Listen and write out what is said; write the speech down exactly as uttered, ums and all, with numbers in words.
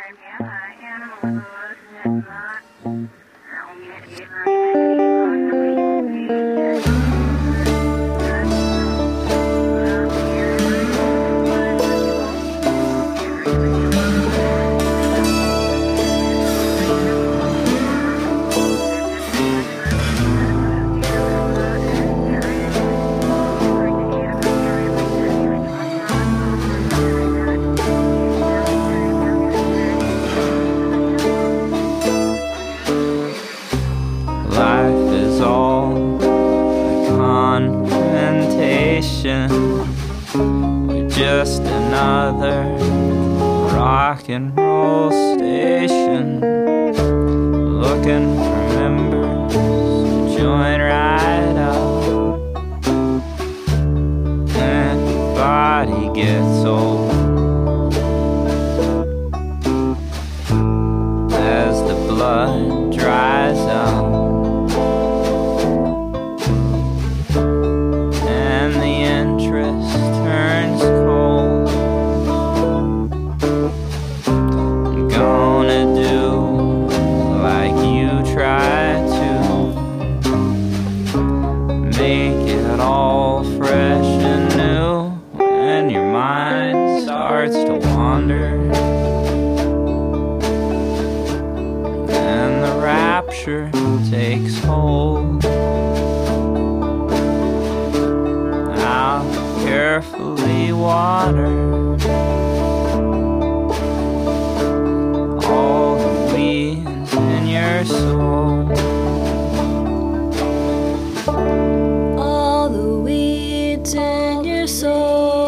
Life is all a confrontation. We're just another rock and roll station, looking for members to join right up. And the body gets old as the blood dries out. Make it all fresh and new when your mind starts to wander, and the rapture takes hold. I'll carefully water all the weeds in your soul. In your soul.